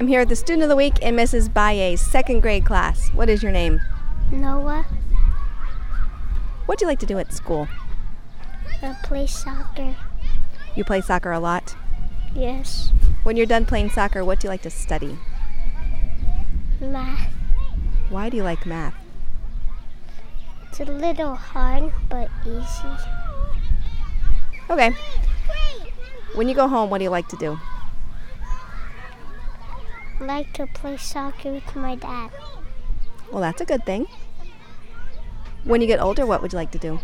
I'm here with the student of the week in Mrs. Baye's second grade class. What is your name? Noah. What do you like to do at school? I play soccer. You play soccer a lot? Yes. When you're done playing soccer, what do you like to study? Math. Why do you like math? It's a little hard, but easy. Okay. When you go home, what do you like to do? I like to play soccer with my dad. Well, that's a good thing. When you get older, what would you like to do?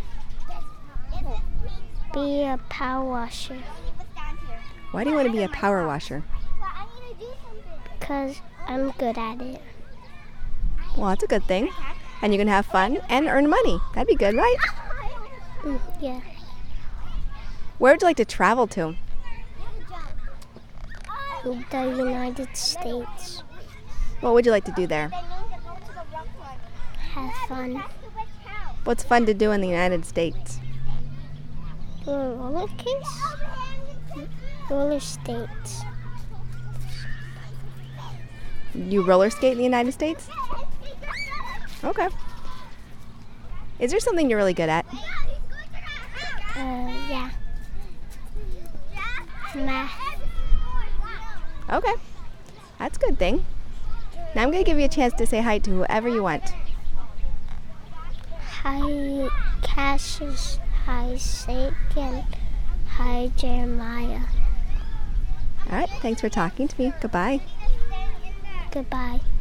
Be a power washer. Why do you want to be a power washer? Because I'm good at it. Well, that's a good thing. And you can have fun and earn money. That'd be good, right? Yeah. Where would you like to travel to? The United States. What would you like to do there? Have fun. What's fun to do in the United States? Roller skates. You roller skate in the United States? Okay. Is there something you're really good at? Yeah. Math. Okay. That's a good thing. Now I'm going to give you a chance to say hi to whoever you want. Hi, Cassius. Hi, Satan. Hi, Jeremiah. All right. Thanks for talking to me. Goodbye. Goodbye.